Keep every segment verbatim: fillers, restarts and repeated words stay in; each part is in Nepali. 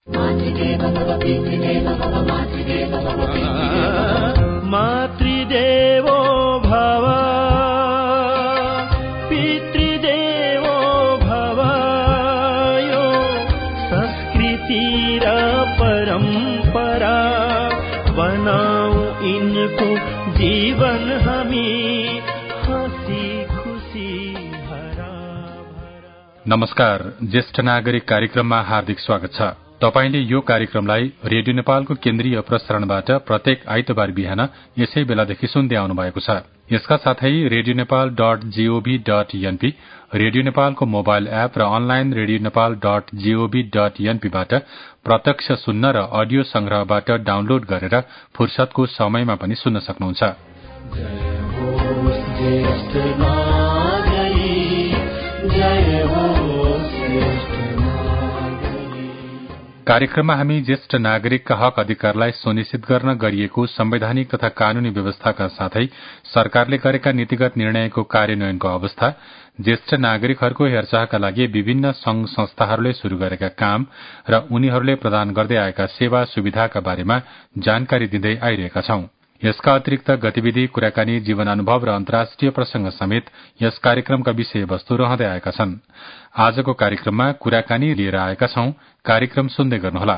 मातृदेवो भव पितृदेवो भव यो संस्कृति र परंपरा बनाऊ इनको जीवन हामी हसी खुशी भरा भरा। नमस्कार, ज्येष्ठ नागरिक कार्यक्रममा हार्दिक स्वागत छ। तपाईले यो कार्यक्रमलाई रेडियो नेपालको केन्द्रीय प्रसारणबाट प्रत्येक आइतबार बिहान यसै बेलादेखि सुन्दै आउनु भएको छ। यसका साथै radio Nepal dot G O V dot N P, radio नेपालको मोबाइल एप र online radio Nepal dot G O V dot एनपीबाट प्रत्यक्ष सुन्न र अडियो संग्रहबाट डाउनलोड गरेर फुर्सदको समयमा पनि सुन्न सक्नुहुन्छ। कार्यक्रममा हामी ज्येष्ठ नागरिकका हक अधिकारलाई सुनिश्चित गर्न गरिएको संवैधानिक तथा कानूनी व्यवस्थाका साथै सरकारले गरेका नीतिगत निर्णयको कार्यान्वयनको अवस्था, ज्येष्ठ नागरिकहरूको हेरचाहका लागि विभिन्न संघ संस्थाहरूले शुरू गरेका काम र उनीहरूले प्रदान गर्दै आएका सेवा सुविधाका बारेमा जानकारी दिँदै आइरहेका छौं। यसका अतिरिक्त गतिविधि, कुराकानी, जीवन अनुभव र अन्तर्राष्ट्रिय प्रसंग समेत यस कार्यक्रमका विषयवस्तु रहँदै आएका छन्। आजको कार्यक्रममा कुराकानी लिएर आएका छौं। कार्यक्रम सुन्दै गर्नुहोला।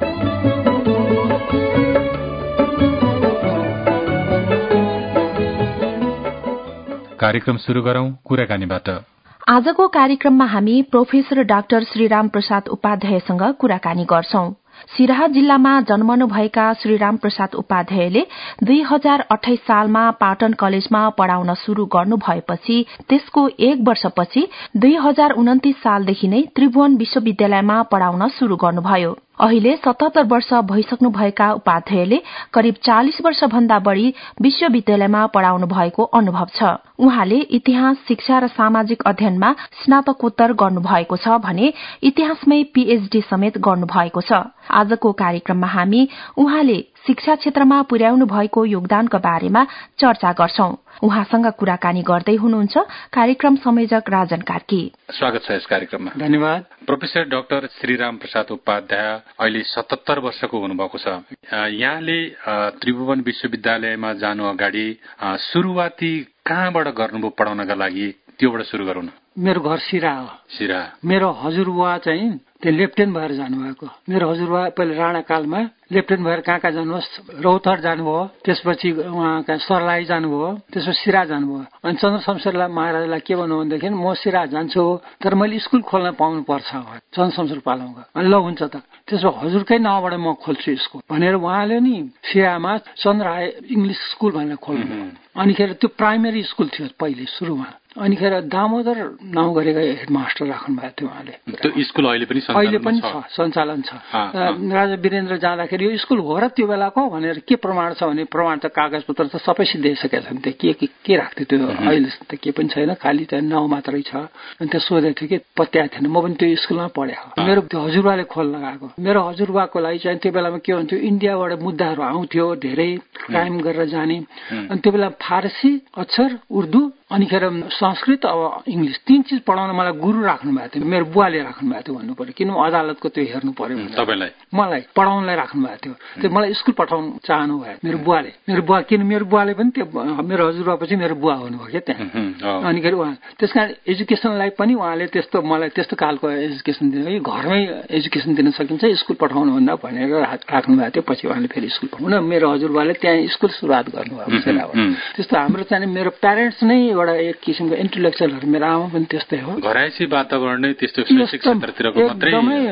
कार्यक्रम शुरू गरौं कुराकानीबाट। आजको कार्यक्रममा हामी प्रोफेसर डाक्टर श्रीराम प्रसाद उपाध्यायसँग कुराकानी गर्छौं। सिराहा जिल्लामा जन्मनुभएका श्रीराम प्रसाद उपाध्यायले दुई हजार अठाइस सालमा पाटन कलेजमा पढ़ाउन शुरू गर्नु भएपछि त्यसको एक वर्षपछि दुई हजार उन्तिस सालदेखि नै त्रिभुवन विश्वविद्यालयमा पढ़ाउन शुरू गर्नुभयो। अहिले सतहत्तर वर्ष भइसक्नुभएका उपाध्यायले करिब चालिस वर्ष भन्दा बढ़ी विश्वविद्यालयमा पढ़ाउनु भएको अनुभव छ। उहाँले इतिहास, शिक्षा र सामाजिक अध्ययनमा स्नातकोत्तर गर्नुभएको छ भने इतिहासमै पीएचडी समेत गर्नुभएको छ। आजको कार्यक्रममा हामी उहाँले शिक्षा क्षेत्रमा पुर्याउनु भएको योगदानका बारेमा चर्चा गर्छौं। उहाँसँग कुराकानी गर्दै हुनुहुन्छ कार्यक्रम संयोजक राजन कार्की। स्वागत छ यस कार्यक्रममा। धन्यवाद। प्रोफेसर डाक्टर श्रीराम प्रसाद उपाध्याय अहिले सतहत्तर वर्षको हुनुभएको छ। यहाँले त्रिभुवन विश्वविद्यालयमा जानु अगाडि सुरुवाती कहाँबाट गर्नुभयो पढाउनका लागि, त्योबाट शुरू गरौँ न। मेरो घर सिराहा हो। सिराहा। मेरो हजुरबुवा चाहिँ त्यो लेफ्टेन्ट भएर जानुभएको। मेरो हजुरबुवा पहिले राणा कालमा लेफ्टेन्ट भएर कहाँ कहाँ जानुहोस्, रौतहट जानुभयो, त्यसपछि उहाँ कहाँ सर्लाही जानुभयो, त्यसपछि सिराहा जानुभयो। अनि चन्द्र शमशेरलाई महाराजलाई के भन्नु भनेदेखि म सिराहा जान्छु तर मैले स्कुल खोल्न पाउनु पर्छ चन्द्र शमशेर पालौँको। अनि ल हुन्छ त, त्यसो हजुरकै नाउँबाट म खोल्छु स्कुल भनेर उहाँले नि सिराहामा चन्द्रराय इङ्ग्लिस स्कुल भनेर खोल्नु। अनिखेर त्यो प्राइमेरी स्कुल थियो पहिले सुरुमा। अनिखेर दामोदर नाउँ गरेका हेडमास्टर राख्नु भएको थियो उहाँले। त्यो स्कुल अहिले पनि अहिले पनि छ, सञ्चालन छ। राजा वीरेन्द्र जाँदाखेरि यो स्कुल हो र त्यो बेलाको भनेर के प्रमाण छ भने प्रमाण त कागज पत्र त सबै सिद्धाइसकेका छन्। त्यो के के के राख्थ्यो त्यो अहिले त के पनि छैन, खालि त्यहाँ नाउँ मात्रै छ। अनि त्यो सोधेको थियो कि पत्याएको थिएन। म पनि त्यो स्कुलमा पढेको। मेरो त्यो हजुरबाले खोल्न गएको। मेरो हजुरबाको लागि चाहिँ त्यो बेलामा के हुन्थ्यो, इन्डियाबाट मुद्दाहरू आउँथ्यो धेरै, क्राइम गरेर जाने। अनि त्यो बेला फारसी अक्षर, उर्दू, अनिखेर संस्कृत अब इङ्ग्लिस तीन चिज पढाउन मलाई गुरु राख्नु भएको थियो। मेरो बुवाले राख्नु भएको थियो भन्नु पर्यो, किन अदालतको त्यो हेर्नु पर्यो तपाईँलाई, मलाई पढाउनलाई राख्नु भएको थियो। त्यो मलाई स्कुल पठाउनु चाहनु भयो मेरो बुवाले। मेरो बुवा किन मेरो बुवाले पनि त्यो मेरो हजुरबापछि मेरो बुवा हुनुभयो क्या त्यहाँ। अनिखेरि उहाँ त्यस कारण एजुकेसनलाई पनि उहाँले त्यस्तो मलाई त्यस्तो खालको एजुकेसन दिनु कि घरमै एजुकेसन दिन सकिन्छ, स्कुल पठाउनु भन्दा भनेर राख्नु भएको थियो। पछि उहाँले फेरि स्कुल पठाउनु, मेरो हजुरबाले त्यहाँ स्कुल सुरुवात गर्नुभयो सिराहाबाट। त्यस्तो हाम्रो चाहिँ मेरो प्यारेन्ट्स नै एउटा एक किसिमको इन्टेलेक्चुअलहरू, मेरो आमा पनि त्यस्तै हो। घरायसी वातावरण नै त्यस्तो शैक्षिक क्षेत्रतिरको मात्रै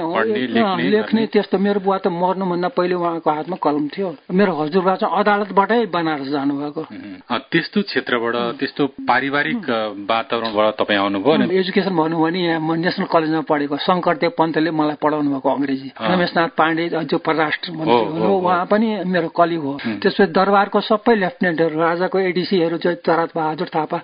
पढ्ने लेख्ने त्यस्तो। मेरो बुवा त मर्नुभन्दा पहिले उहाँको हातमा कलम थियो। मेरो हजुरबा चाहिँ अदालतबाटै बनारस जानुभएको। त्यस्तो क्षेत्रबाट, त्यस्तो पारिवारिक वातावरणबाट तपाईँ आउनुभयो। एजुकेसन भन्नु भने यहाँ म नेसनल कलेजमा पढेको। शङ्करदेव पन्तले मलाई पढाउनु भएको अङ्ग्रेजी। रमेशनाथ पाण्डे जो परराष्ट्र मन्त्री हुनु, उहाँ पनि मेरो कलिग हो। त्यसपछि दरबारको सबै लेफ्टिनेन्टहरू, राजाको एडिसीहरू चाहिँ चरात बहादुर थापा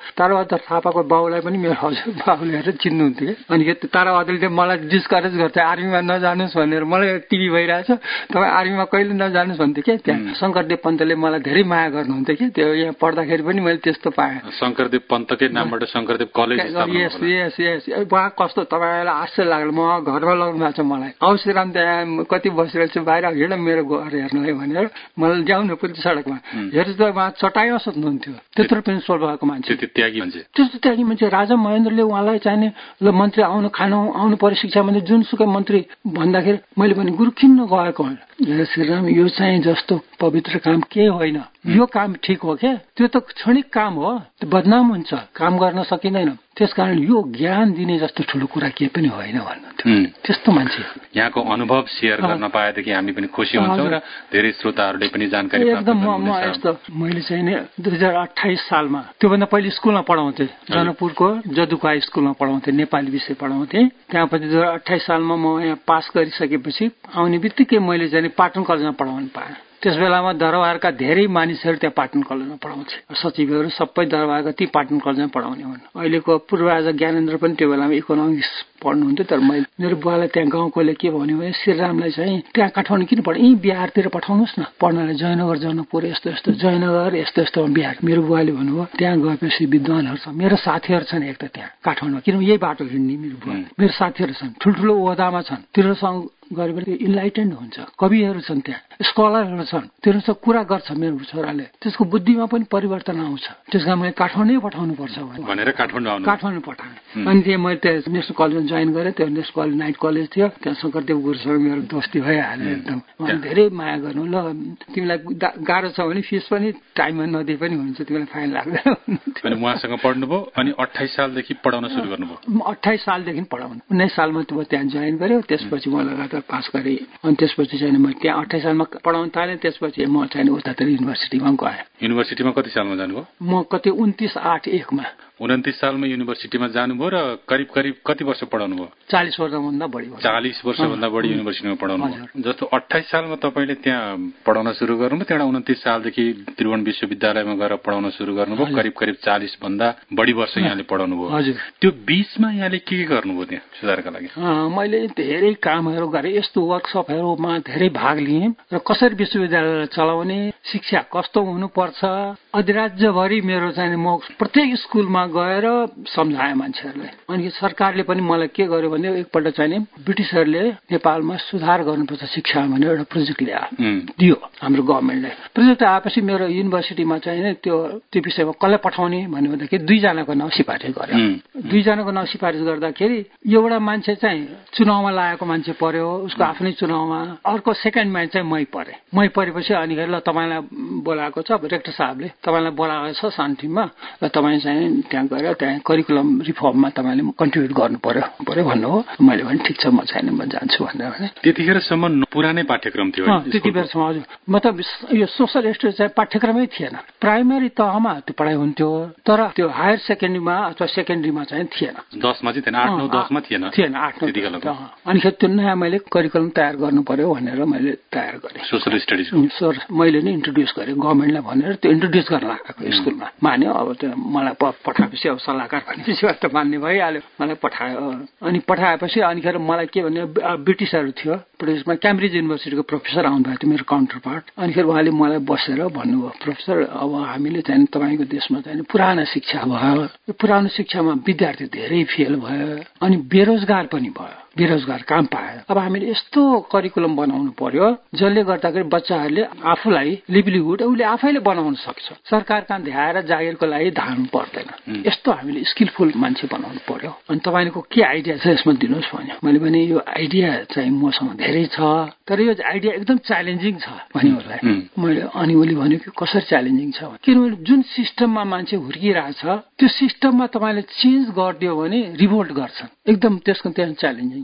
ताराबहादुर थापाको बाउलाई पनि मेरो हजुर बाउले हेरेर चिन्नुहुन्थ्यो कि अनि त्यो ताराबहादुरले मलाई डिस्करेज गर्थे आर्मीमा नजानुहोस् भनेर मलाई टिभी भइरहेछ तपाईँ आर्मीमा कहिले नजानुहोस् भन्थ्यो क्या त्यहाँ शङ्करदेव पन्तले मलाई धेरै माया गर्नुहुन्थ्यो कि त्यो यहाँ पढ्दाखेरि पनि मैले त्यस्तो पाएँ शङ्करदेव पन्तकै नामबाट शङ्करदेव कलेज यस यस यस उहाँ कस्तो तपाईँलाई आश्चर्य लाग्यो म घरमा लगाउनु भएको छ मलाई औश्रीराम त्यहाँ कति बसिरहेको छु बाहिर हिँड मेरो घर हेर्नु है भनेर मलाई ल्याउनु पुग्थ्यो सडकमा हेर्छु त उहाँ चटाइ असोच्नुहुन्थ्यो त्यत्रो प्रिन्सिपल भएको मान्छे त्यागी मान्छे त्यस्तो त्यागी मान्छे राजा महेन्द्रले उहाँलाई चाहिने ल मन्त्री आउनु खानु आउनु पर्यो शिक्षा मन्त्री जुनसुकै मन्त्री भन्दाखेरि मैले भने गुरु किन गएको होइन श्रीराम यो चाहिँ जस्तो पवित्र काम के होइन यो काम ठिक हो क्या त्यो त क्षणिक काम हो त्यो बदनाम हुन्छ काम गर्न सकिँदैन त्यसकारण यो ज्ञान दिने जस्तो ठुलो कुरा के पनि होइन भन्नुहुन्थ्यो त्यस्तो मान्छे यहाँको अनुभव सेयर गर्न पाएदेखि हामी पनि खुसी हुन्छौँ र धेरै श्रोताहरूले पनि जानकारी एकदम म यस्तो मैले चाहिँ नि दुई हजार अठाइस सालमा त्योभन्दा पहिले स्कुलमा पढाउँथे जनकपुरको जदुका स्कुलमा पढाउँथे नेपाली विषय पढाउँथे त्यहाँपछि दुई हजार अठाइस सालमा म यहाँ पास गरिसकेपछि आउने बित्तिकै मैले चाहिँ पाटन कलेजमा पढाउनु पाएँ त्यस बेलामा दरबारका धेरै मानिसहरू त्यहाँ पाटन कलेजमा पढाउँथे सचिवहरू सबै दरबारका ती पाटन कलेजमा पढाउने हुन् अहिलेको पूर्वराजा ज्ञानेन्द्र पनि त्यो बेलामा इकोनोमिक्स पढ्नुहुन्थ्यो तर मैले मेरो बुवालाई त्यहाँ गाउँकोले के भन्यो भने श्रीरामलाई चाहिँ त्यहाँ काठमाडौँ किन पढ यहीँ बिहारतिर पठाउनुहोस् न पढ्नलाई जयनगर जनकपुर यस्तो यस्तो जयनगर यस्तो यस्तो बिहार मेरो बुवाले भन्नुभयो त्यहाँ गएपछि विद्वानहरू छ मेरो साथीहरू छन् एक त त्यहाँ काठमाडौँमा किनभने यही बाटो हिँड्ने मेरो बुवा मेरो साथीहरू छन् ठुल्ठुलो ओहदामा छन् तिनीहरूसँग गऱ्यो भने इन्लाइटेन्ड हुन्छ कविहरू छन् त्यहाँ स्कलरहरू छन् तिनीहरूसँग कुरा गर्छ मेरो छोराले त्यसको बुद्धिमा पनि परिवर्तन आउँछ त्यस कारण मैले काठमाडौँ पठाउनु पर्छ भनेर काठमाडौँ काठमाडौँ पठाएँ अनि त्यहाँ मैले त्यहाँ नेसनल कलेजमा जोइन गरेँ त्यो नेसनल कलेज नाइट कलेज थियो त्यहाँ शङ्करदेव गुरुसँग मेरो दोस्ती भइहाल्यो एकदम उहाँले धेरै माया गर्नु ल तिमीलाई गाह्रो छ भने फिस पनि टाइममा नदिए पनि हुन्छ तिमीलाई फाइन लाग्दैन उहाँसँग पढ्नुभयो अनि अठाइस सालदेखि पढाउन सुरु गर्नुभयो अठाइस सालदेखि पढाउनु उन्नाइस सालमा त्यो त्यहाँ जोइन गर्यो त्यसपछि म लगातार पास गरेँ अनि त्यसपछि चाहिँ म त्यहाँ अठाइस सालमा पढाउन थालेँ त्यसपछि म चाहिँ उतातिर युनिभर्सिटीमा गएँ युनिभर्सिटीमा कति सालमा जानुभयो म कति उन्तिस आठ एकमा उन्तिस सालमा युनिभर्सिटीमा जानुभयो र करिब करिब कति वर्ष पढाउनु भयो चालिस वर्षभन्दा बढी चालिस वर्षभन्दा बढी युनिभर्सिटीमा पढाउनु भयो जस्तो अठाइस सालमा तपाईँले त्यहाँ पढाउन सुरु गर्नुभयो त्यहाँ उन्तिस सालदेखि त्रिभुवन विश्वविद्यालयमा गएर पढाउन सुरु गर्नुभयो करिब करिब चालिस भन्दा बढी वर्ष यहाँले पढाउनु भयो त्यो बीचमा यहाँले के के गर्नुभयो त्यहाँ सुधारका लागि मैले धेरै कामहरू गरेँ यस्तो वर्कसपहरूमा धेरै भाग लिएँ र कसरी विश्वविद्यालय चलाउने शिक्षा कस्तो हुनुपर्छ अधिराज्यभरि मेरो चाहिँ म प्रत्येक स्कुलमा गएर सम्झाएँ मान्छेहरूलाई अनि सरकारले पनि मलाई के गर्यो भने एकपल्ट चाहिँ ब्रिटिसहरूले नेपालमा सुधार गर्नुपर्छ शिक्षा भनेर एउटा प्रोजेक्ट ल्यायो दियो हाम्रो गभर्मेन्टले प्रोजेक्ट आएपछि मेरो युनिभर्सिटीमा चाहिँ त्यो त्यो विषयमा कसलाई पठाउने भन्यो भन्दाखेरि दुईजनाको नाउँ सिफारिस गर्यो दुईजनाको नाउँ सिफारिस गर्दाखेरि एउटा मान्छे चाहिँ चुनावमा लागेको मान्छे पर्यो उसको आफ्नै चुनावमा अर्को सेकेन्डमा चाहिँ मै परे मै परेपछि अनिखेरि ल तपाईँलाई बोलाएको छ रेक्टर साहबले तपाईँलाई बोलाएको छ शान्तिमा र तपाईँ चाहिँ त्यहाँ गएर त्यहाँ करिकुलम रिफर्ममा तपाईँले कन्ट्रिब्युट गर्नु पर्यो पर्यो भन्नु हो मैले भने ठिक छ म छैन म जान्छु भनेर भने त्यतिखेरसम्म पुरानै पाठ्यक्रम थियो त्यति बेरसम्म हजुर मतलब यो सोसल स्टडी चाहिँ पाठ्यक्रमै थिएन प्राइमेरी तहमा त्यो पढाइ हुन्थ्यो तर त्यो हायर सेकेन्डरीमा अथवा सेकेन्डरीमा चाहिँ थिएन दसमा चाहिँ थिएन आठ नौ दसमा थिएन थिएन आठ नौ अनिखेरि त्यो नयाँ मैले करिकुलम तयार गर्नु पर्यो भनेर मैले तयार गरेँ सोसल स्टडिज मैले नै इन्ट्रोड्युस गरेँ गभर्मेन्टलाई भनेर त्यो इन्ट्रोड्युस गर्न लगाएको स्कुलमा मान्यो अब त्यो मलाई पठाएपछि अब सल्लाहकार भनेपछि त मान्ने भइहाल्यो मलाई पठायो अनि पठाएपछि अनिखेर मलाई के भने ब्रिटिसहरू थियो ब्रिटिसमा क्याम्ब्रिज युनिभर्सिटीको प्रोफेसर आउनुभएको थियो मेरो काउन्टर पार्ट अनिखेर उहाँले मलाई बसेर भन्नुभयो प्रोफेसर अब हामीले चाहिँ तपाईँको देशमा चाहिँ पुरानो शिक्षा भयो यो पुरानो शिक्षामा विद्यार्थी धेरै फेल भयो अनि बेरोजगार पनि भयो बेरोजगार काम पायो अब हामीले यस्तो करिकुलम बनाउनु पर्यो जसले गर्दाखेरि बच्चाहरूले आफूलाई लिभलिहुड उसले आफैले बनाउन सक्छ सरकार कहाँ ध्याएर जागिरको लागि धार्नु पर्दैन यस्तो हामीले स्किलफुल मान्छे बनाउनु पर्यो अनि तपाईँको के आइडिया छ यसमा दिनुहोस् भन्यो मैले भने यो आइडिया चाहिँ मसँग धेरै छ तर यो आइडिया एकदम च्यालेन्जिङ छ भन्यो उसलाई मैले अनि उसले भन्यो कि कसरी च्यालेन्जिङ छ किनभने जुन सिस्टममा मान्छे हुर्किरहेछ त्यो सिस्टममा तपाईँले चेन्ज गरिदियो भने रिभोल्ट गर्छन् एकदम त्यसको त्यहाँ च्यालेन्जिङ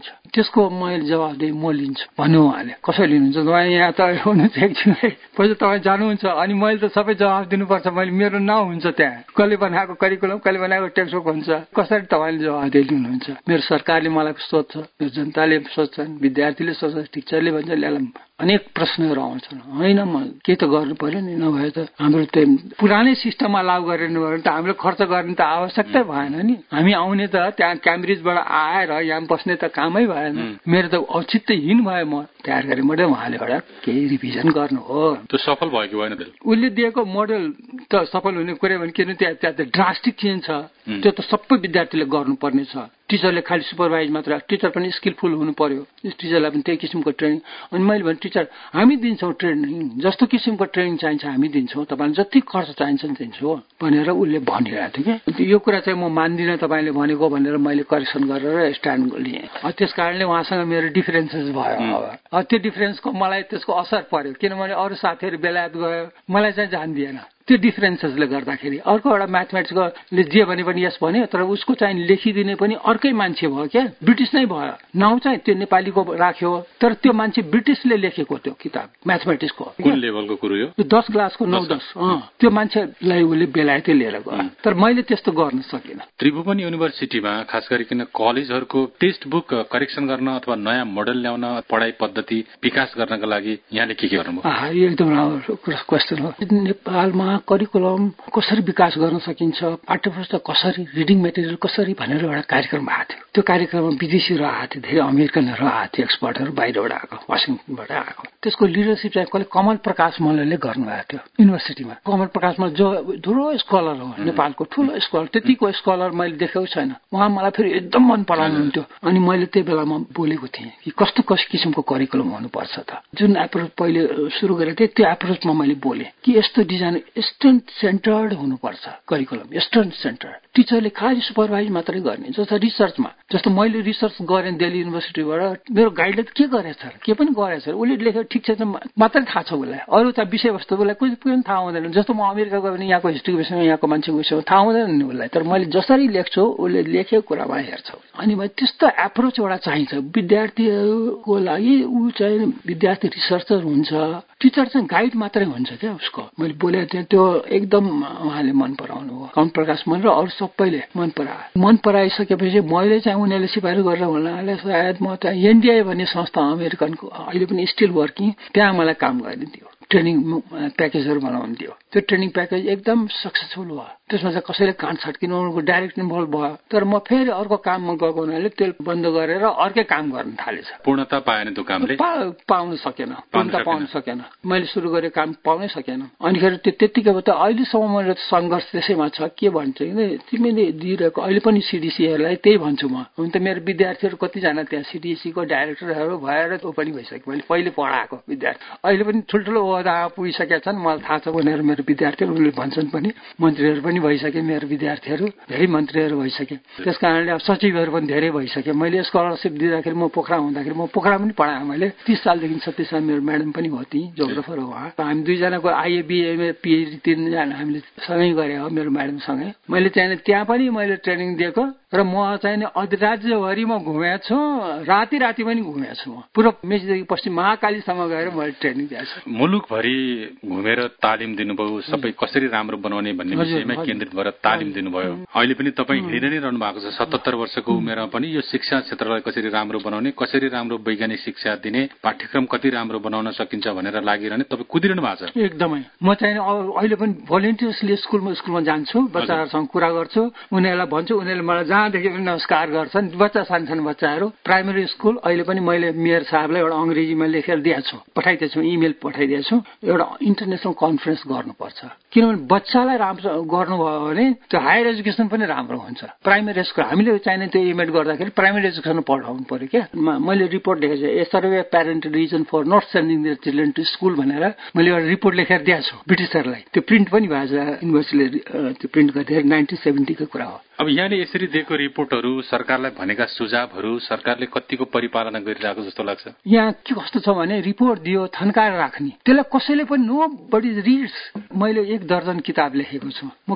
लिनुहुन्छ? त्यसको मैले जवाब दिएँ म लिन्छु भन्नु उहाँले। कसरी लिनुहुन्छ? तपाईँ यहाँ त हुनुहुन्छ एकछिन पछि तपाईँ जानुहुन्छ अनि मैले त सबै जवाब दिनुपर्छ। मैले मेरो नाउँ हुन्छ त्यहाँ, कसले बनाएको करिकुलम, कसले बनाएको टेक्स्ट बुक हुन्छ, कसरी तपाईँले जवाब दिनुहुन्छ? मेरो सरकारले मलाई सोध्छ, मेरो जनताले सोध्छन्, विद्यार्थीले सोध्छ, टिचरले भन्छ, ल्यालाम अनेक प्रश्नहरू आउँछन्। होइन म के त गर्नु पर्यो नि, नभए त हाम्रो त्यो पुरानै सिस्टममा लागू गरिनु भयो भने त हामीले खर्च गर्ने त आवश्यकतै भएन नि। हामी आउने त त्यहाँ क्याम्ब्रिजबाट आएर यहाँ बस्ने त कामै भएन। मेरो त औचित्यहीन भयो। म तयार गरेँ मोडल, उहाँले एउटा केही रिभिजन गर्नु हो। त्यो सफल भयो कि भएन? उसले दिएको मोडल त सफल हुने कुरा भने किन त्यहाँ त्यहाँ त ड्रास्टिक चेन्ज छ। त्यो त सबै विद्यार्थीले गर्नुपर्ने छ। टिचरले खालि सुपरभाइज मात्र, टिचर पनि स्किलफुल हुनु पर्यो। टिचरलाई पनि त्यही किसिमको ट्रेनिङ। अनि मैले भने टिचर हामी दिन्छौँ ट्रेनिङ, जस्तो किसिमको ट्रेनिङ चाहिन्छ हामी दिन्छौँ, तपाईँलाई जति खर्च चाहिन्छ दिन्छौँ भनेर उसले भनिरहेको थियो। कि यो कुरा चाहिँ म मान्दिनँ तपाईँले भनेको भनेर मैले करेक्सन गरेर स्ट्यान्ड लिएँ। त्यस कारणले उहाँसँग मेरो डिफरेन्सेस भयो। अब त्यो डिफरेन्सको मलाई त्यसको असर पर्यो, किनभने अरू साथीहरू बेलायत गयो, मलाई चाहिँ जान्दिएन। त्यो डिफरेन्सेसले गर्दाखेरि अर्को एउटा म्याथमेटिक्सले जे भने पनि यस भन्यो, तर उसको चाहिँ लेखिदिने पनि अर्कै मान्छे भयो क्या, ब्रिटिस नै भयो। नाउँ चाहिँ त्यो नेपालीको राख्यो, तर त्यो मान्छे ब्रिटिसले लेखेको त्यो किताब म्याथमेटिक्सको। कुन लेभलको कुरो यो? दस क्लासको नौ दस त्यो मान्छेलाई उसले बेलायतै लिएर गयो। तर मैले त्यस्तो गर्न सकिनँ। त्रिभुवन युनिभर्सिटीमा खास गरिकन कलेजहरूको टेक्स्ट बुक करेक्सन गर्न अथवा नयाँ मोडल ल्याउन, पढाइ पद्धति विकास गर्नका लागि यहाँले के के गर्नुभयो? यो एकदम राम्रो क्वेसन हो। नेपालमा करिकुलम कसरी विकास गर्न सकिन्छ, पाठ्यपुस्तक कसरी, रिडिङ मेटेरियल कसरी भनेर एउटा कार्यक्रम भएको थियो। त्यो कार्यक्रममा विदेशीहरू आएको थियो, धेरै अमेरिकनहरू आएको थियो, एक्सपर्टहरू बाहिरबाट आएको, वासिङटनबाट आएको। त्यसको लिडरसिप चाहिँ कसले कमल प्रकाश मल्लले गर्नुभएको थियो युनिभर्सिटीमा। कमल प्रकाश मल्ल जो ठुलो स्कलर हो, नेपालको ठुलो स्कलर, त्यतिको स्कलर मैले देखेको छैन। उहाँ मलाई फेरि एकदम मन पराउनुहुन्थ्यो। अनि मैले त्यही बेलामा बोलेको थिएँ कि कस्तो कस्तो किसिमको करिकुलम हुनुपर्छ त। जुन एप्रोच पहिले सुरु गरेको थिएँ त्यो एप्रोचमा मैले बोलेँ कि यस्तो डिजाइन स्टुडेन्ट सेन्टर्ड हुनुपर्छ करिकुलम, स्टुडेन्ट सेन्टर्ड। टिचरले खालि सुपरभाइज मात्रै गर्ने, जस्तो रिसर्चमा, जस्तो मैले रिसर्च गरेँ दिल्ली युनिभर्सिटीबाट, मेरो गाइडले के गरेछ के पनि गरेछ, उसले लेखेको ठिक छ मात्रै थाहा छ उसलाई, अरू त विषयवस्तु उसलाई कुछ पनि थाहा हुँदैन। जस्तो म अमेरिका गयो भने यहाँको हिस्ट्रीको विषयमा, यहाँको मान्छेको विषयमा थाहा हुँदैन नि उसलाई, तर मैले जसरी लेख्छु उसले लेखेको कुरामा हेर्छ। अनि मैले त्यस्तो एप्रोच एउटा चाहिन्छ विद्यार्थीहरूको लागि। ऊ चाहिँ विद्यार्थी रिसर्चर हुन्छ, टिचर चाहिँ गाइड मात्रै हुन्छ क्या उसको। मैले बोलेको थिएँ त्यो एकदम उहाँले मन पराउनु हो, कमल प्रकाश मन र अरू सबैले मन परायो। मन पराइसकेपछि मैले चाहिँ उनीहरूले सिफारिस गरेर हुनाले सायद म चाहिँ एनडिआई भन्ने संस्था अमेरिकनको अहिले पनि स्टिल वर्किङ, त्यहाँ मलाई काम गरिदियो, ट्रेनिङ प्याकेजहरू बनाउनु दियो। त्यो ट्रेनिङ प्याकेज एकदम सक्सेसफुल भयो। त्यसमा चाहिँ कसैले कान छाट्किनु उनीहरूको डाइरेक्ट इन्भल्भ भयो। तर म फेरि अर्को काममा गएको हुनाले तेल बन्द गरेर अर्कै काम गर्न थालेछ। पूर्णता पाएन त्यो कामले, पाउन सकेन, पूर्णता पाउन सकेन। मैले सुरु गरेँ काम पाउनै सकेन। अनिखेरि त्यो त्यतिकै त अहिलेसम्म मेरो सङ्घर्ष त्यसैमा छ। के भन्छ कि तिमीले दिइरहेको अहिले पनि सिडिसीहरूलाई त्यही भन्छु म। हुन त मेरो विद्यार्थीहरू कतिजना त्यहाँ सिडिसीको डाइरेक्टरहरू भएर त्यो पनि भइसक्यो। मैले पहिले पढाएको विद्यार्थी अहिले पनि ठुल्ठुलो ओहदा पुगिसकेका छन्, मलाई थाहा छ। उनीहरू मेरो विद्यार्थीहरूले भन्छन् पनि, मन्त्रीहरू पनि भइसके, मेरो विद्यार्थीहरू धेरै मन्त्रीहरू भइसके। त्यस कारणले अब सचिवहरू पनि धेरै भइसके। मैले स्कलरसिप दिँदाखेरि म पोखरा हुँदाखेरि म पोखरा पनि पढाएँ। मैले तीस सालदेखि छत्तिस साल मेरो म्याडम पनि हो, ती जोग्राफर हो उहाँ। हामी दुईजनाको आइए बिए पिएचडी तिनजना हामीले सँगै गरे हो, मेरो म्याडमसँगै। मैले चाहिँ त्यहाँ पनि मैले ट्रेनिङ दिएको र म चाहिँ राज्यभरि म घुमेको छु, राति राति पनि घुमेको छु। म पूर्व मेचीदेखि पश्चिम महाकालीसम्म गएर मैले ट्रेनिङ दिएको छु। मुलुकभरि घुमेर तालिम दिनुभयो, सबै कसरी राम्रो बनाउने भन्ने विषयमा केन्द्रित भएर तालिम दिनुभयो। अहिले पनि तपाईँ हिँडेर नै रहनु भएको छ। सतहत्तर वर्षको उमेरमा पनि यो शिक्षा क्षेत्रलाई कसरी राम्रो बनाउने, कसरी राम्रो वैज्ञानिक शिक्षा दिने, पाठ्यक्रम कति राम्रो बनाउन सकिन्छ भनेर लागिरहने तपाईँ कुदिरहनु भएको छ। एकदमै म चाहिँ अहिले पनि भोलिन्टियर्सले स्कुलमा स्कुलमा जान्छु, बच्चाहरूसँग कुरा गर्छु, उनीहरूलाई भन्छु, उनीहरूले मलाई जहाँदेखि पनि नमस्कार गर्छन्। बच्चा सानो सानो बच्चाहरू प्राइमेरी स्कुल अहिले पनि मैले मेयर साहबलाई एउटा अङ्ग्रेजीमा लेखेर दिएको छु, पठाइदिएको छु, इमेल पठाइदिएको छु। एउटा इन्टरनेसनल कन्फरेन्स गर्नुपर्छ, किनभने बच्चालाई राम्रो गर्नुभयो भने त्यो हायर एजुकेसन पनि राम्रो हुन्छ। प्राइमेरी स्कुल हामीले चाहिने त्यो इमेल गर्दाखेरि प्राइमेरी एजुकेसन पढाउनु पर्यो क्या। मैले रिपोर्ट लेखेको छु, a survey parent reason for not sending their children to school भनेर मैले एउटा रिपोर्ट लेखेर दिएको छु ब्रिटिसहरूलाई। त्यो प्रिन्ट पनि भएको छ, युनिभर्सिटीले त्यो प्रिन्ट गरिदिएर नाइन्टिन सेभेन्टीको कुरा हो। अब यहाँले यसरी दिएको रिपोर्टहरू, सरकारलाई भनेका सुझावहरू सरकारले कतिको परिपालना गरिरहेको जस्तो लाग्छ? यहाँ के कस्तो छ भने रिपोर्ट दियो थन्काएर राख्ने, त्यसलाई कसैले पनि नो बडी रिड्स। मैले एक दर्जन किताब लेखेको छु, म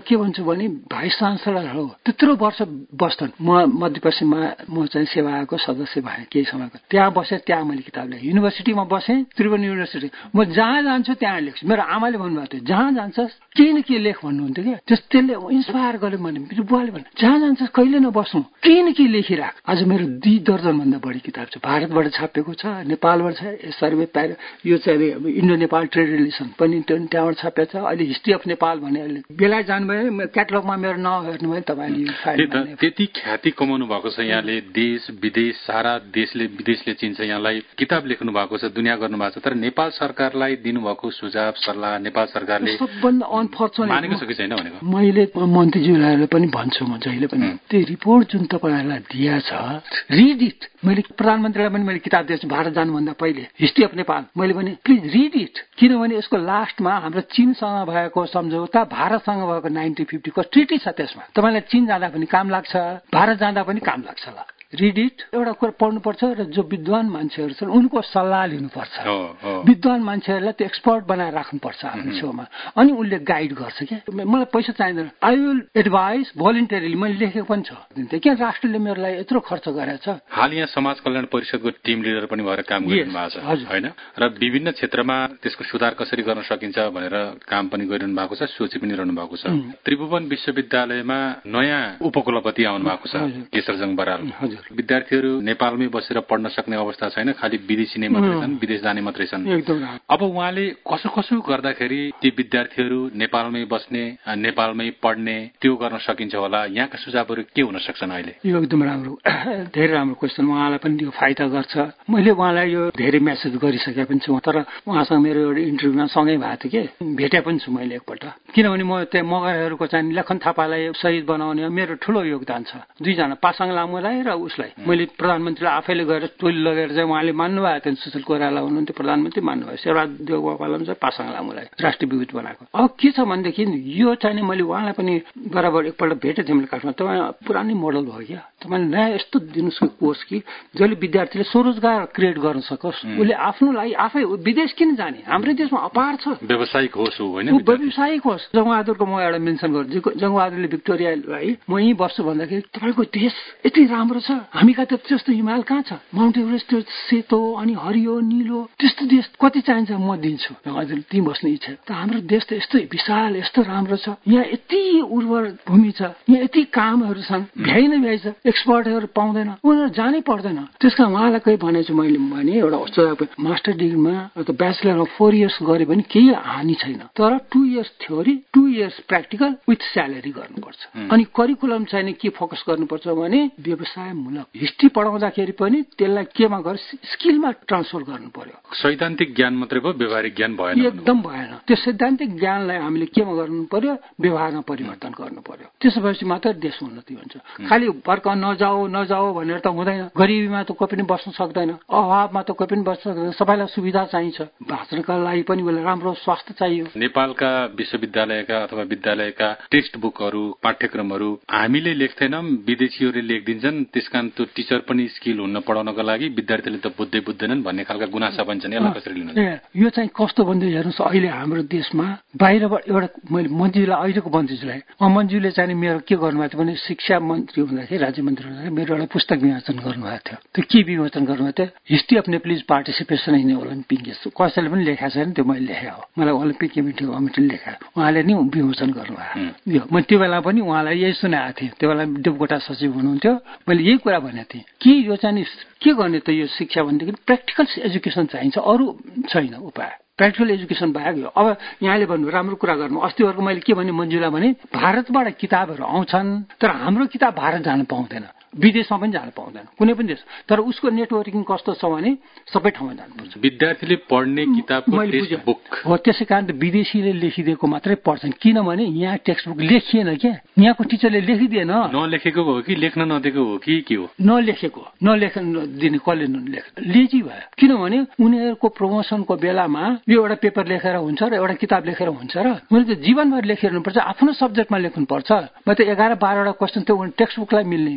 के भन्छु भने भाइस चान्सलर हो, त्यत्रो वर्ष बस्छन्। म मध्यपश्चिममा म चाहिँ सेवाको सदस्य भएँ केही समयको, त्यहाँ बसेँ, त्यहाँ मैले किताब लेखेँ। युनिभर्सिटीमा बसेँ, त्रिभुवन युनिभर्सिटी, म जहाँ जान्छु त्यहाँ लेख्छु। मेरो आमाले भन्नुभएको थियो जहाँ जान्छस् केही न केही लेख भन्नुहुन्थ्यो क्या। त्यस त्यसले इन्सपायर गर्यो। मैले मेरो बुवाले भन्नु जहाँ जान्छस् कहिले नबस्नु, केही न केही लेखिराख। आज मेरो दुई दर्जन भन्दा बढी किताब छ, भारतबाट छापिएको छ, नेपालबाट छ, सर्वे प्यार यो चाहिँ इन्डो नेपाल ट्रेड रिलेसन पनि त्यहाँबाट छापिएको छ। अहिले हिस्ट्री अफ नेपाल भने अहिले बेला जानुभयो, क्याटलगमा मेरो नाउँ हेर्नुभयो तपाईँले। त्यति ख्याति कमाउनु भएको छ यहाँले, देश विदेश सारा देशले विदेशले चिन्छ यहाँलाई, किताब लेख्नु भएको छ, दुनियाँ गर्नु भएको छ। तर नेपाल सरकारलाई दिनुभएको सुझाव सल्लाह नेपाल सरकारले सबभन्दा अनफर्चुनेट मानेको छ कि छैन भनेको मैले मन्त्रीज्यूलाई पनि भन्छु, म जहिले पनि त्यो रिपोर्ट जुन तपाईँहरूलाई दिया छ रिड इट। मैले प्रधानमन्त्रीलाई पनि मैले किताब दिएछु भारत जानुभन्दा पहिले, हिस्ट्री अफ नेपाल। मैले भने प्लिज रिड इट, किनभने यसको लास्टमा हाम्रो चीनसँग भएको सम्झौता भारतसँग भएको नाइन्टिन फिफ्टीको ट्रिटी छ। त्यसमा तपाईँलाई चीन जाँदा पनि काम लाग्छ, भारत जाँदा पनि काम लाग्छ। ल रिड इट। एउटा कुरा पढ्नुपर्छ र जो विद्वान मान्छेहरू छन् उनको सल्लाह लिनुपर्छ। विद्वान मान्छेहरूलाई त्यो एक्सपर्ट बनाएर राख्नुपर्छ आफ्नो छेउमा, अनि उसले गाइड गर्छ क्या। मलाई पैसा चाहिँदैन, आई विल एडभाइस भोलिन्टरीली। मैले लेखेको पनि छ किन राष्ट्रले मेरो लागि यत्रो खर्च गरेको छ। हाल यहाँ समाज कल्याण परिषदको टिम लिडर पनि भएर काम गरिरहनु भएको छ होइन, र विभिन्न क्षेत्रमा त्यसको सुधार कसरी गर्न सकिन्छ भनेर काम पनि गरिरहनु भएको छ, सोची पनि रहनु भएको छ। त्रिभुवन विश्वविद्यालयमा नयाँ उपकुलपति आउनु भएको छ केशरजङ बराल। विद्यार्थीहरू नेपालमै बसेर पढ्न सक्ने अवस्था छैन, खालि विदेशी नै मात्रै छन्, विदेश जाने मात्रै छन्। अब उहाँले कसो कसो गर्दाखेरि ती विद्यार्थीहरू नेपालमै बस्ने नेपालमै पढ्ने त्यो गर्न सकिन्छ होला, यहाँका सुझावहरू के हुन सक्छन् अहिले? यो एकदम राम्रो, धेरै राम्रो क्वेसन। उहाँलाई पनि यो फाइदा गर्छ। मैले उहाँलाई यो धेरै मेसेज गरिसके पनि छु, तर उहाँसँग मेरो एउटा इन्टरभ्यूमा सँगै भएको थियो कि भेटे पनि छु मैले एकपल्ट। किनभने म त्यहाँ मगरहरूको चाहिँ लखन थापालाई शहीद बनाउने मेरो ठुलो योगदान छ। दुईजना पासाङ लामोलाई र उसलाई मैले प्रधानमन्त्रीलाई आफैले गएर टोली लगेर चाहिँ उहाँले मान्नुभएको थियो। सुशील कोइराला हुनुहुन्थ्यो प्रधानमन्त्री, मान्नुभयो। शेरबहादुर देउवापालाई चाहिँ पासाङ लामोलाई राष्ट्रिय विभूति बनाएको। अब के छ भनेदेखि यो चाहिँ मैले उहाँलाई पनि बराबर एकपल्ट भेटेको थिएँ मैले काठमाडौँ। तपाईँ पुरानै मोडल भयो क्या, तपाईँले नयाँ यस्तो दिनुहोस् कि कोर्स कि जसले विद्यार्थीले स्वरोजगार क्रिएट गर्न सकोस्। उसले आफ्नो लागि आफै विदेश किन जाने, हाम्रै देशमा अपार छ। व्यावसायिक होस् होइन, व्यावसायिक होस्। जङ्गबहादुरको म एउटा मेन्सन गर्छु, जङ्गबहादुरले भिक्टोरियालाई म यहीँ बस्छु भन्दाखेरि तपाईँको देश यति राम्रो छ, हामी कहाँ त त्यस्तो हिमाल कहाँ छ, माउन्ट एभरेस्ट त्यो सेतो अनि हरियो निलो त्यस्तो देश कति चाहिन्छ म दिन्छु, हजुर त्यहीँ बस्ने इच्छा। त हाम्रो देश त यस्तो विशाल यस्तो राम्रो छ, यहाँ यति उर्वर भूमि छ, यहाँ यति कामहरू छन्, भ्याइ नै भ्याइ छ, एक्सपर्टहरू पाउँदैन, उनीहरू जानै पर्दैन। त्यसका उहाँलाई कोही भनेछु मैले भने एउटा मास्टर डिग्रीमा अथवा ब्याचलरमा फोर इयर्स गरे पनि केही हानि छैन, तर two years theory two years practical with salary गर्नुपर्छ। अनि करिकुलम चाहिँ के फोकस गर्नुपर्छ भने व्यवसायमूलक हिस्ट्री पढाउँदाखेरि पनि त्यसलाई केमा गर स्किलमा ट्रान्सफर गर्नु पर्यो। सैद्धान्तिक ज्ञान मात्रै भयो, व्यवहारिक ज्ञान भएन, एकदम भएन। त्यो सैद्धान्तिक ज्ञानलाई हामीले केमा गर्नु पर्यो, व्यवहारमा परिवर्तन गर्नु पर्यो। त्यसपछि मात्र देश उन्नति हुन्छ। खालि वर्क नजाऊ नजाऊ भनेर त हुँदैन। गरिबीमा त कोही पनि बस्न सक्दैन, अभावमा त कोही पनि बस्न सक्दैन। सबैलाई सुविधा चाहिन्छ, बाँच्नका लागि पनि उसलाई राम्रो स्वास्थ्य चाहियो। नेपालका विश्वविद्यालयका अथवा विद्यालयका टेक्स्ट बुकहरू पाठ्यक्रमहरू हामीले लेख्दैनौँ, विदेशीहरूले लेखिदिन्छन्, त्यसकारण त्यो टिचर पनि स्किल हुन्न पढाउनको लागि, विद्यार्थीले त बुझ्दै बुझ्दैनन् भन्ने खालका गुनासा पनि छन्। यसलाई कसरी लिनु? यो चाहिँ कस्तो भन्दै हेर्नुहोस्, अहिले हाम्रो देशमा बाहिरबाट एउटा मैले मन्त्रीलाई अहिलेको मन्त्रीलाई मन्त्रीले चाहिँ मेरो के गर्नुभएको थियो भने शिक्षा मन्त्री हुँदाखेरि राज्य मन्त्री हुँदाखेरि मेरो एउटा पुस्तक विमोचन गर्नुभएको थियो। त्यो के विमोचन गर्नुभएको थियो? History of Nepalese participation in Olympic games. कसैले पनि लेखाएको छैन, त्यो मैले लेखेँ हो। मलाई ओलम्पिक कमिटी कमिटीले लेखायो, उहाँले नि विमोचन गर्नुभयो। यो मैले त्यो बेला पनि उहाँलाई यही सुनाएको थिएँ। त्यो बेला देवकोटा सचिव हुनुहुन्थ्यो, मैले यही कुरा भनेको थिएँ कि यो चाहिँ के गर्ने त यो शिक्षा भनेदेखि प्र्याक्टिकल एजुकेसन चाहिन्छ, अरू छैन उपाय। प्र्याक्टिकल एजुकेसन बाहेक हो। अब यहाँले भन्नु राम्रो कुरा गर्नु। अस्तिवरको मैले के भने मन्जुला भने भारतबाट किताबहरू आउँछन्, तर हाम्रो किताब भारत जान पाउँदैन, विदेशमा पनि जान पाउँदैन कुनै पनि देश। तर उसको नेटवर्किङ कस्तो छ भने सबै ठाउँमा जानुपर्छ। विद्यार्थीले पढ्ने किताबको टेक्स्ट बुक हो, त्यसै कारण त विदेशीले लेखिदिएको मात्रै पढ्छन्। किनभने यहाँ टेक्स्ट बुक लेखिएन क्या, यहाँको टिचरले लेखिदिएन। नलेखेको हो कि लेख्न नदिएको हो कि के हो? नलेखेको, नलेख्न दिने कसले नलेख लेजी भयो। किनभने उनीहरूको प्रमोसनको बेलामा यो एउटा पेपर लेखेर हुन्छ र एउटा किताब लेखेर हुन्छ र मैले त जीवनभर लेखिरहनुपर्छ, आफ्नो सब्जेक्टमा लेख्नुपर्छ। म त एघार बाह्रवटा क्वेसन त्यो टेक्स्ट बुकलाई मिल्ने लेखेछु।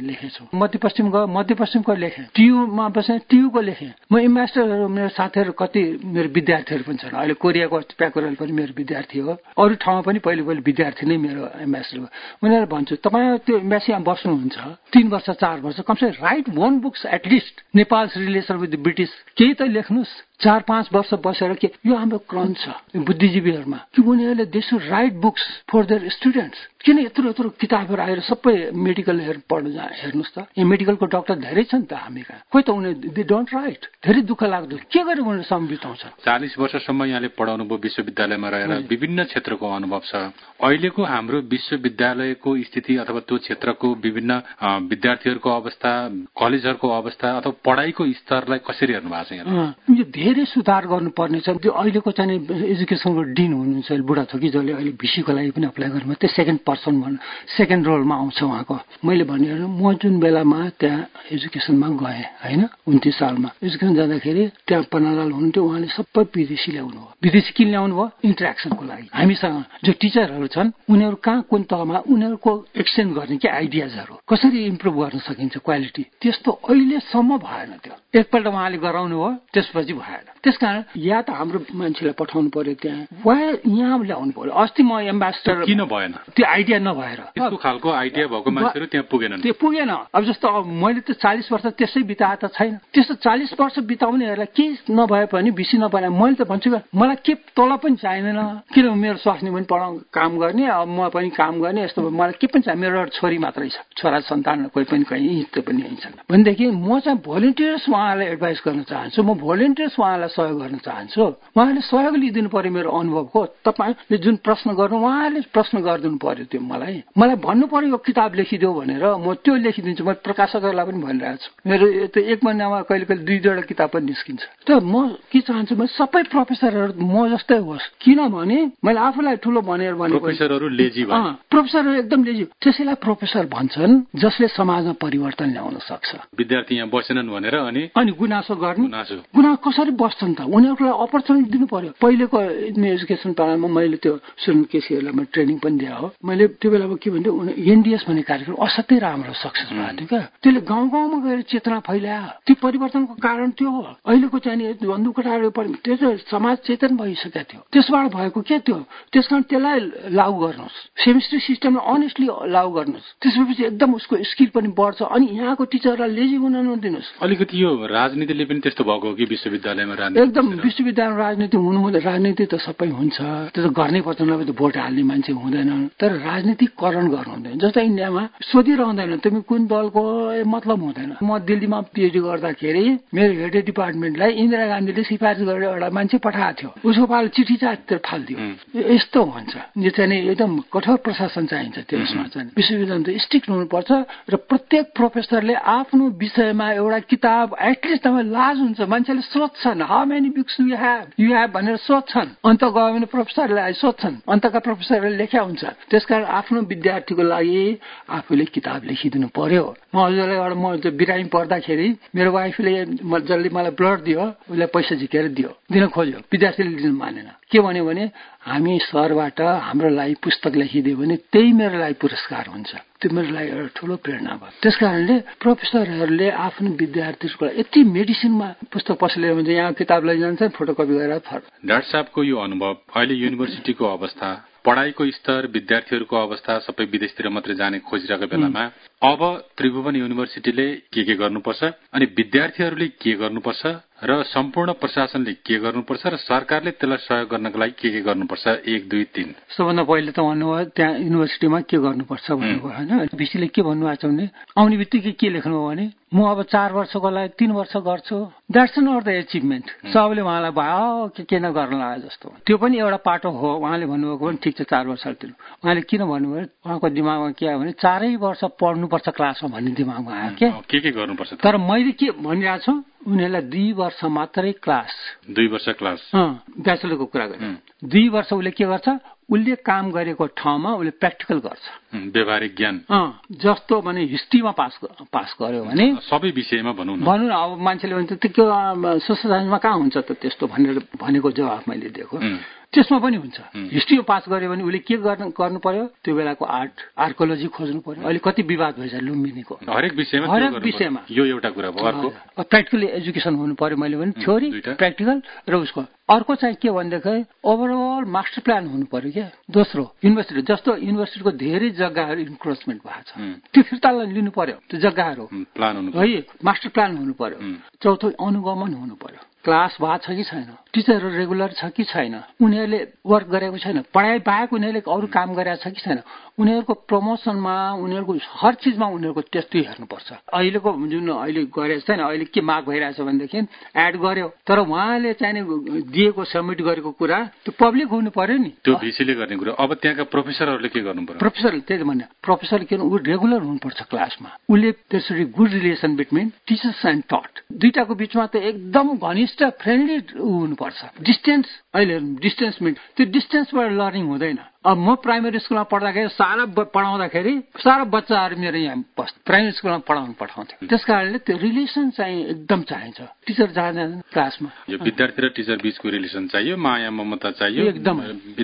मध्यपश्चिम गयो मध्यपश्चिमको लेखेँ, टियुमा बसेँ टियुको लेखेँ। म एम्बेसडरहरू मेरो साथीहरू कति मेरो विद्यार्थीहरू पनि छन्। अहिले कोरियाको प्याकोरेल पनि मेरो विद्यार्थी हो, अरू ठाउँमा पनि पहिले पहिले विद्यार्थी नै मेरो एम्बेसडर। उनीहरू भन्छु तपाईँ त्यो एम्बेसीमा बस्नुहुन्छ तीन वर्ष चार वर्ष कमसे write one books at least Nepal relation with British केही त लेख्नुहोस्। चार पाँच वर्ष बसेर के यो हाम्रो क्रम छ बुद्धिजीवीहरूमा कि उनीहरूले they should write books for their students. किन यत्रो यत्रो किताबहरू आएर सबै मेडिकल पढ्नु जा हेर्नुहोस् त, यहाँ मेडिकलको डाक्टर धेरै छ नि त हामी कहाँ, खोइ त उनीहरू दे डोन्ट राइट। धेरै दुःख लाग्दो के गरेर उनीहरू समय बिताउँछ। चालिस वर्षसम्म यहाँले पढाउनु भयो विश्वविद्यालयमा रहेर, विभिन्न क्षेत्रको अनुभव छ। अहिलेको हाम्रो विश्वविद्यालयको स्थिति अथवा त्यो क्षेत्रको विभिन्न विद्यार्थीहरूको अवस्था, कलेजहरूको अवस्था अथवा पढाइको स्तरलाई कसरी हेर्नु भएको छ यहाँ? धेरै सुधार गर्नुपर्ने छ। त्यो अहिलेको चाहिँ एजुकेसनको डिन हुनुहुन्छ बुढाथोकी, जसले अहिले भिसीको लागि पनि अप्लाई गर्नु, त्यो सेकेन्ड पर्सन भन्नु सेकेन्ड रोलमा आउँछ उहाँको। मैले भने म जुन बेलामा त्यहाँ एजुकेसनमा गएँ होइन उन्तिस सालमा एजुकेसन जाँदाखेरि त्यहाँ पन्नालाल हुनुहुन्थ्यो, उहाँले सबै विदेशी ल्याउनु भयो। विदेशी किन ल्याउनु भयो? इन्टरेक्सनको लागि। हामीसँग जो टिचरहरू छन् उनीहरू कहाँ कुन तहमा उनीहरूको एक्सचेन्ज गर्ने के आइडियाजहरू कसरी इम्प्रुभ गर्न सकिन्छ क्वालिटी, त्यस्तो अहिलेसम्म भएन। त्यो एकपल्ट उहाँले गराउनु हो त्यसपछि भएन। त्यसकारण या त हाम्रो मान्छेलाई पठाउनु पर्यो त्यहाँ, वा यहाँ ल्याउनु पर्यो। अस्ति म एम्बेसडर किन भएन? त्यो आइडिया नभएर त्यस्तो खालको आइडिया भएको मान्छेहरू त्यहाँ पुगेन। त्यो पुगेन। अब जस्तो मैले त चालिस वर्ष त्यसै बिताए त छैन। त्यस्तो चालिस वर्ष बिताउनेहरूलाई के नभए पनि भिसी नभए मैले त भन्छु मलाई के तल पनि चाहिँदैन, किन मेरो स्वास्नी पनि पढाउ काम गर्ने, अब म पनि काम गर्ने, यस्तो मलाई के पनि चाहियो। मेरो एउटा छोरी मात्रै छ, छोरा सन्तान कोही पनि कहीँ त्यो पनि यहीँ छन् भनेदेखि म चाहिँ भोलिन्टियर्स उहाँलाई एडभाइस गर्न चाहन्छु। म भोलिन्टियर्स उहाँलाई सहयोग गर्न चाहन्छु। उहाँले सहयोग लिइदिनु पर्यो मेरो अनुभवको। तपाईँले जुन प्रश्न गर्नु उहाँले प्रश्न गरिदिनु पर्यो। त्यो मलाई मलाई भन्नु पर्यो यो किताब लेखिदेऊ भनेर, म त्यो लेखिदिन्छु। म प्रकाशकहरूलाई पनि भनिरहेको छु मेरो त्यो एक महिनामा कहिले कहिले दुई दुईवटा किताब पनि निस्किन्छ। त म के चाहन्छु म सबै प्रोफेसरहरू म जस्तै होस्, किनभने मैले आफूलाई ठुलो भनेर भने प्रोफेसरहरू लेजी भए, प्रोफेसरहरू एकदम लेजी। त्यसैलाई प्रोफेसर भन्छन् जसले समाजमा परिवर्तन ल्याउन सक्छ। विद्यार्थी यहाँ बसेनन् भनेर अनि अनि गुनासो गर्नु, गुनासो कसरी बस्छन् त? उनीहरूको लागि अपर्च्युनिटी दिनु पर्यो। पहिलेको एजुकेसन पालामा मैले त्यो सुन केसीहरूलाई मैले ट्रेनिङ पनि दिए हो। मैले त्यो बेलामा के भन्थ्यो एनडिएस भन्ने कार्यक्रम असाध्यै राम्रो सक्सेस भएको थियो क्या। त्यसले गाउँ गाउँमा गएर चेतना फैलायो। त्यो परिवर्तनको कारण त्यो हो। अहिलेको चाहिँ बन्दुकटाहरू त्यो चाहिँ समाज चेतन भइसकेको थियो, त्यसबाट भएको के त्यो। त्यस कारण त्यसलाई लागू गर्नुहोस्, सेमिस्टर सिस्टमलाई अनेस्टली लागू गर्नुहोस्। त्यसपछि एकदम उसको स्किल पनि बढ्छ। अनि यहाँको टिचरलाई लेजी हुन नदिनुहोस्। अलिकति यो राजनीतिले पनि त्यस्तो भएको हो कि विश्वविद्यालयमा राजनीति? एकदम विश्वविद्यालयमा राजनीति हुनु हुँदैन। राजनीति त सबै हुन्छ, त्यो त गर्नै पर्छ, नभए त भोट हाल्ने मान्छे हुँदैन। तर राजनीतिकरण गर्नु हुँदैन। जस्तो इन्डियामा सोधिरहँदैन तिमी कुन दलको, मतलब हुँदैन। म दिल्लीमा पिएचडी गर्दाखेरि मेरो हेड डिपार्टमेन्टलाई इन्दिरा गान्धीले सिफारिस गरेर एउटा मान्छे पठाएको थियो, उसको पालो चिठी चाहिँ फालिदियो। यस्तो हुन्छ। यो चाहिँ एकदम कठोर प्रशासन चाहिन्छ। त्यसमा चाहिँ विश्वविद्यालय त स्ट्रिक्ट हुनुपर्छ र प्रत्येक प्रोफेसरले आफ्नो विषयमा एउटा किताब एटलिस्ट तपाईँ लाज हुन्छ। मान्छेले सोध्छन् how many books you have you have भनेर सोध्छन्। अन्त गयो भने प्रोफेसरले सोध्छन्, अन्तका प्रोफेसरले लेख्या हुन्छ। त्यसकारण आफ्नो विद्यार्थीको लागि आफूले किताब लेखिदिनु पर्यो। म हजुरलाई एउटा म बिरामी पर्दाखेरि मेरो वाइफले जसले मलाई ब्लड दियो उसलाई पैसा झिकेर दियो, दिन खोज्यो, विद्यार्थीले लिनु मानेन। के भन्यो भने हामी सरबाट हाम्रो लागि पुस्तक लेखिदियो भने त्यही मेरो लागि पुरस्कार हुन्छ। त्यो मेरो लागि एउटा ठुलो प्रेरणा भयो। त्यस कारणले प्रोफेसरहरूले आफ्नो विद्यार्थीको यति मेडिसिनमा पुस्तक पसले भन्छ यहाँ किताब लैजान्छ फोटोकपी गरेर फर्क। डाक्टर साहबको यो अनुभव, अहिले युनिभर्सिटीको अवस्था, पढाइको स्तर, विद्यार्थीहरूको अवस्था सबै विदेशतिर मात्रै जाने खोजिरहेको बेलामा अब त्रिभुवन युनिभर्सिटीले के के गर्नुपर्छ अनि विद्यार्थीहरूले के गर्नुपर्छ र सम्पूर्ण प्रशासनले के गर्नुपर्छ र सरकारले त्यसलाई सहयोग गर्नको लागि के के गर्नुपर्छ? एक दुई तीन। सबभन्दा पहिले त भन्नुभयो त्यहाँ युनिभर्सिटीमा के गर्नुपर्छ भन्नुभयो होइन। भिसीले के भन्नुभएको छ भने आउने बित्तिकै के लेख्नुभयो भने म अब चार वर्षको लागि तीन वर्ष गर्छु। That's not the achievement. सबले उहाँलाई भयो के के नगर्न लाग्यो जस्तो। त्यो पनि एउटा पाटो हो। उहाँले भन्नुभएको पनि ठिक छ चार वर्ष दिनु। उहाँले किन भन्नुभयो उहाँको दिमागमा के आयो भने चारै वर्ष पढ्नुपर्छ क्लासमा भन्ने दिमागमा आयो के के के गर्नुपर्छ। तर मैले के भनिरहेको छु उनीहरूलाई दुई वर्ष मात्रै क्लास, दुई वर्ष क्लास ब्याचलरको कुरा गरेँ। दुई वर्ष उसले के गर्छ, उसले काम गरेको ठाउँमा उसले प्र्याक्टिकल गर्छ, व्यावहारिक ज्ञान। जस्तो भने हिस्ट्रीमा पास पास गर्यो भने सबै विषयमा भनौँ न भनौँ न अब मान्छेले भन्छ त्यो सोसल साइन्समा कहाँ हुन्छ त त्यस्तो भनेर भनेको जवाफ मैले दिएको। त्यसमा पनि हुन्छ। हिस्ट्रीमा पास गर्यो भने उसले के गर्नु गर्नु पर्यो, त्यो बेलाको आर्ट आर्कोलोजी खोज्नु पर्यो। अहिले कति विवाद भइसक्यो लुम्बिनीको हरेक विषयमा हरेक विषयमा यो एउटा कुरा भयो। अर्को प्र्याक्टिकल एजुकेसन हुनु पर्यो, मैले भने थ्योरी प्र्याक्टिकल र उसको। अर्को चाहिँ के भनेदेखि ओभरअल मास्टर प्लान हुनु पर्यो क्या। दोस्रो युनिभर्सिटी जस्तो युनिभर्सिटीको धेरै जग्गाहरू इन्क्रोचमेन्ट भएको छ, त्यो फिर्ता लिनु पर्यो, त्यो जग्गाहरू प्लान हुनु है, मास्टर प्लान हुनु पर्यो। चौथो अनुगमन हुनु पर्यो, क्लास भएको छ कि छैन, टिचरहरू रेगुलर छ कि छैन, उनीहरूले वर्क गरेको छैन, पढाइ बाहेक उनीहरूले अरू काम गरेको छ कि छैन, उनीहरूको प्रमोसनमा उनीहरूको हर चिजमा उनीहरूको टेस्ट हेर्नुपर्छ। अहिलेको जुन अहिले गरेको छैन, अहिले के माग भइरहेछ भनेदेखि एड गर्यो तर उहाँले चाहिँ दिएको सबमिट गरेको कुरा त्यो पब्लिक हुनु पर्यो नि, त्यो भिसीले गर्ने कुरा। अब त्यहाँका प्रोफेसरहरूले के गर्नु पर्यो? प्रोफेसर त्यही भने प्रोफेसर के ऊ रेगुलर हुनुपर्छ क्लासमा, उसले त्यसरी good relation between teachers and taught, दुईटाको बिचमा त एकदम घनिष्ठ फ्रेन्डली हुनुपर्छ। डिस्टेन्स अहिले डिस्टेन्स मिट त्यो डिस्टेन्सबाट लर्निङ हुँदैन। अब म प्राइमेरी स्कुलमा पढ्दाखेरि सारा पढाउँदाखेरि सारा बच्चाहरू मेरो यहाँ बस प्राइमेरी स्कुलमा पढाउनु पठाउँथ्यो, त्यस कारणले त्यो रिलेसन चाहिँ एकदम चाहिन्छ। टिचर जाँदैन क्लासमा, यो विद्यार्थी र टिचर बीचको रिलेसन चाहियो, माया ममता चाहियो, एकदम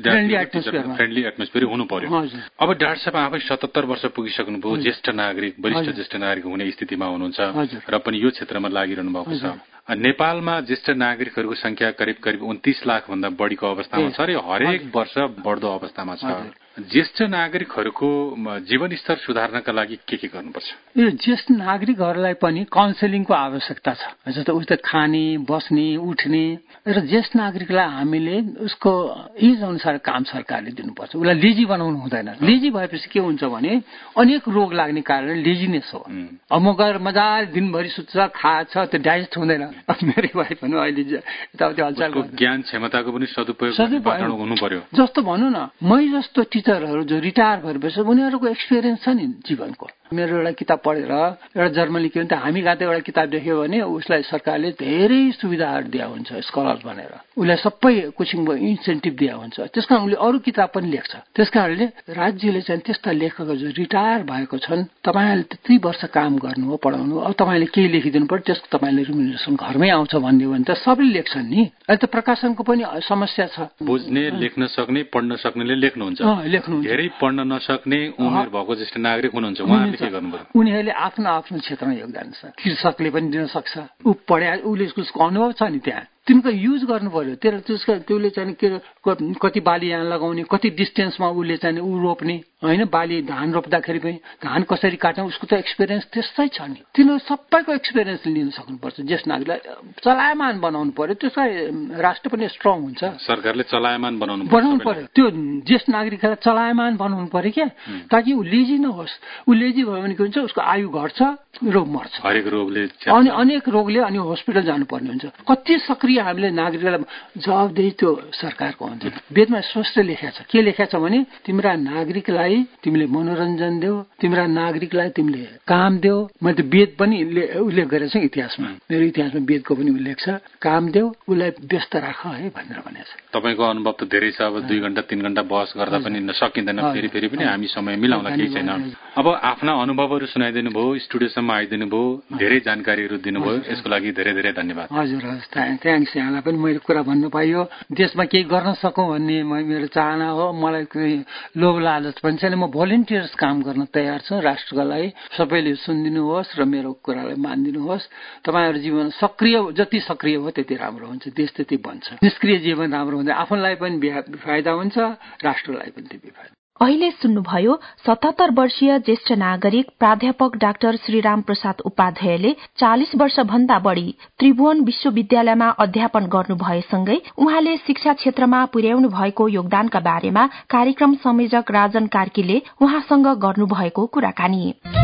फ्रेन्डली एटमोस्फियर हुनु पर्यो। अब डाक्टर साहब आफै सतहत्तर वर्ष पुगिसक्नुभयो, ज्येष्ठ नागरिक वरिष्ठ ज्येष्ठ नागरिक हुने स्थितिमा हुनुहुन्छ र पनि यो क्षेत्रमा लागिरहनु भएको छ। नेपालमा ज्येष्ठ नागरिकहरूको संख्या करिब करिब उन्तीस लाख भन्दा बढीको अवस्थामा छ र हरेक वर्ष बढ्दो अवस्थामा छ। ज्येष्ठ नागरिकहरूको जीवन स्तर सुधार्नका लागि के के गर्नुपर्छ? यो ज्येष्ठ नागरिकहरूलाई पनि काउन्सिलिङको आवश्यकता छ, जस्तो उस्तो खाने बस्ने उठ्ने, र ज्येष्ठ नागरिकलाई हामीले उसको एज अनुसार काम सरकारले दिनुपर्छ, उसलाई लेजी बनाउनु हुँदैन। लेजी भएपछि के हुन्छ भने अनेक रोग लाग्ने कारण लेजिनेस हो। अब म गएर मजाले दिनभरि सुत्छ खाछ त्यो डाइजेस्ट हुँदैन। मेरै भाइ पनि अहिले यताउति हलचाल ज्ञान क्षमताको पनि सदुपयोग हुनु पर्यो। जस्तो भनौँ न मै जस्तो टिचरहरू जो रिटायर भएपछि उनीहरूको एक्सपिरियन्स छ नि जीवनको। मेरो एउटा किताब पढेर एउटा जर्मनी के भन्छ हामी गाते एउटा किताब देख्यो भने उसलाई सरकारले धेरै सुविधाहरू दिया हुन्छ, स्कलर भनेर उसलाई सबै कोचिङको इन्सेन्टिभ दिया हुन्छ। त्यस कारण उसले अरू किताब पनि लेख्छ। त्यस कारणले राज्यले चाहिँ त्यस्ता लेखकहरू जो रिटायर भएको छन् तपाईँले त्यति वर्ष काम गर्नु हो पढाउनु, अब तपाईँले केही लेखिदिनु पर्यो त्यसको तपाईँले रिम्युनरेसन घरमै आउँछ भन्यो भने त सबैले लेख्छन् नि। अहिले त प्रकाशनको पनि समस्या छ। बुझ्ने लेख्न सक्ने पढ्न सक्नेले लेख्नुहुन्छ, लेख्नुहुन्छ धेरै पढ्न नसक्ने उमेर भएको ज्येष्ठ नागरिक हुनुहुन्छ, उहाँहरूले के गर्नु पर्यो? उनीहरूले आफ्नो आफ्नो क्षेत्रमा योगदान छ। कृषकले पनि दिन सक्छ, ऊ पढ्या उसले उसको अनुभव छ नि, त्यहाँ तिनको युज गर्नु पर्यो। त्यसले त्यसको त्यसले चाहिँ के कति बाली यहाँ लगाउने, कति डिस्टेन्समा उसले चाहिँ ऊ रोप्ने होइन, बाली धान रोप्दाखेरि पनि धान कसरी काट्ने उसको त एक्सपिरियन्स त्यस्तै छ नि। तिनीहरू सबैको एक्सपिरियन्स लिन सक्नुपर्छ। ज्येष्ठ नागरिकलाई चलायमान बनाउनु पर्यो, त्यसलाई राष्ट्र पनि स्ट्रङ हुन्छ। सरकारले चलायमान बनाउनु बनाउनु पर्यो, त्यो ज्येष्ठ नागरिकलाई चलायमान बनाउनु पर्यो क्या, ताकि ऊ लेजी नहोस्। ऊ लेजी भयो भने के हुन्छ उसको आयु घट्छ, रोग मर्छ, हरेक रोगले अनि अनेक रोगले अनि हस्पिटल जानुपर्ने हुन्छ। कति सक्रिय हामीले नागरिकलाई जवाबदेही त्यो सरकारको हुन्छ। वेदमा स्पष्ट लेखेको छ, के लेखेको छ भने तिम्रा नागरिकलाई तिमीले मनोरञ्जन देऊ, तिम्रा नागरिकलाई तिमीले काम देऊ। मैले त वेद पनि उल्लेख गरेको छु इतिहासमा, मेरो इतिहासमा वेदको पनि उल्लेख छ, काम देऊ उसलाई व्यस्त राख है भनेर भनेको छ। तपाईँको अनुभव त धेरै छ, अब दुई घण्टा तीन घण्टा बहस गर्दा पनि सकिँदैन, फेरि फेरि पनि हामी समय मिलाउन केही छैन। अब आफ्ना अनुभवहरू सुनाइदिनु भयो, स्टुडियोसम्म आइदिनु भयो, धेरै जानकारीहरू दिनुभयो, यसको लागि धेरै धेरै धन्यवाद। हजुर हजुर थ्याङ्क्स। यहाँलाई पनि मैले कुरा भन्नु पाइयो, देशमा केही गर्न सकौँ भन्ने मेरो चाहना हो। मलाई लोभ लालच पनि छैन, म भोलिन्टियर्स काम गर्न तयार छु राष्ट्रका लागि। सबैले सुनिदिनुहोस् र मेरो कुरालाई मानिदिनुहोस्। तपाईँहरू जीवन सक्रिय जति सक्रिय हो त्यति राम्रो हुन्छ, देश त्यति बन्छ। निष्क्रिय जीवन राम्रो हुन्छ, आफूलाई पनि फाइदा हुन्छ, राष्ट्रलाई पनि त्यति फाइदा। अहिले सुन्नुभयो सतहत्तर वर्षीय ज्येष्ठ नागरिक प्राध्यापक डाक्टर श्रीराम प्रसाद उपाध्यायले चालिस वर्ष भन्दा बढ़ी त्रिभुवन विश्वविद्यालयमा अध्यापन गर्नुभएसँगै उहाँले शिक्षा क्षेत्रमा पुर्याउनु भएको योगदानका बारेमा कार्यक्रम संयोजक राजन कार्कीले उहाँसँग गर्नुभएको कुराकानी।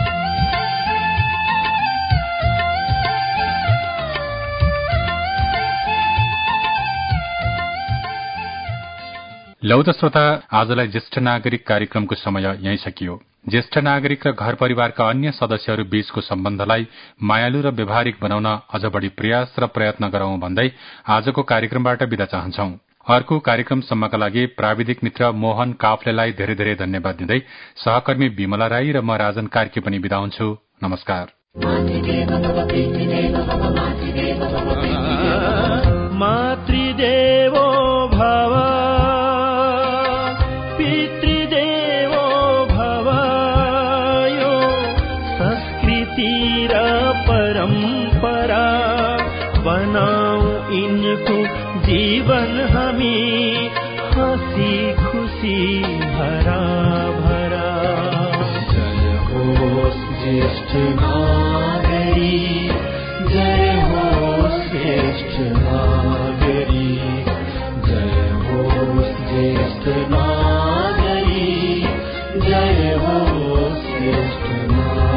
लौत श्रोता, आजलाई ज्येष्ठ नागरिक कार्यक्रमको समय यही सकियो। ज्येष्ठ नागरिक र घर परिवारका अन्य सदस्यहरू बीचको सम्बन्धलाई मायालु र व्यवहारिक बनाउन अझ बढ़ी प्रयास र प्रयत्न गरौं भन्दै आजको कार्यक्रमबाट बिदा चाहन्छौ। अर्को कार्यक्रमसम्मका लागि प्राविधिक मित्र मोहन काफ्लेलाई धेरै धेरै धन्यवाद दिँदै सहकर्मी विमला राई र म राजन कार्की पनि बिदा हुन्छु। नमस्कार। मातृदेवो भव हामी हसी खुसी भरा भरा। जय होस् ज्येष्ठ नागरी, जय होस् श्रेष्ठ नागरी, जय होस् ज्येष्ठ नागरी, जय होस् श्रेष्ठ नागरी।